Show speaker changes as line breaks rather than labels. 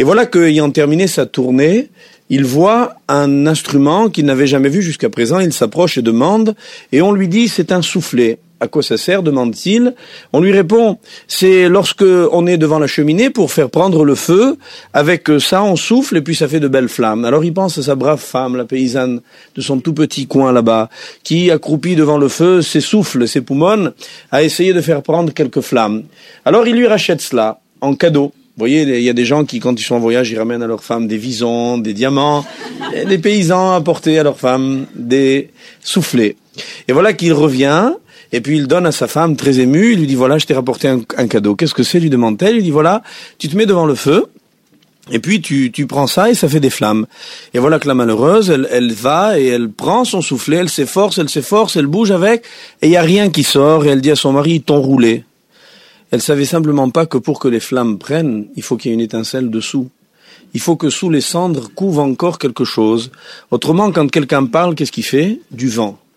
Et voilà qu'ayant terminé sa tournée, il voit un instrument qu'il n'avait jamais vu jusqu'à présent. Il s'approche et demande, et on lui dit c'est un soufflet. À quoi ça sert, demande-t-il. On lui répond, c'est lorsque on est devant la cheminée pour faire prendre le feu. Avec ça, on souffle et puis ça fait de belles flammes. Alors il pense à sa brave femme, la paysanne de son tout petit coin là-bas, qui, accroupie devant le feu, s'essouffle, s'époumonne, à essayer de faire prendre quelques flammes. Alors il lui rachète cela en cadeau. Vous voyez, il y a des gens qui, quand ils sont en voyage, ils ramènent à leurs femmes des visons, des diamants. Et les paysans apportaient à leurs femmes des soufflets. Et voilà qu'il revient. Et puis il donne à sa femme, très émue, il lui dit, voilà, je t'ai rapporté un cadeau. Qu'est-ce que c'est, lui demande-t-elle. Il dit, voilà, tu te mets devant le feu, et puis tu prends ça et ça fait des flammes. Et voilà que la malheureuse, elle va et elle prend son soufflet, elle s'efforce, elle bouge avec, et il n'y a rien qui sort, et elle dit à son mari, ils t'ont roulé. Elle savait simplement pas que pour que les flammes prennent, il faut qu'il y ait une étincelle dessous. Il faut que sous les cendres couve encore quelque chose. Autrement, quand quelqu'un parle, qu'est-ce qu'il fait? Du vent.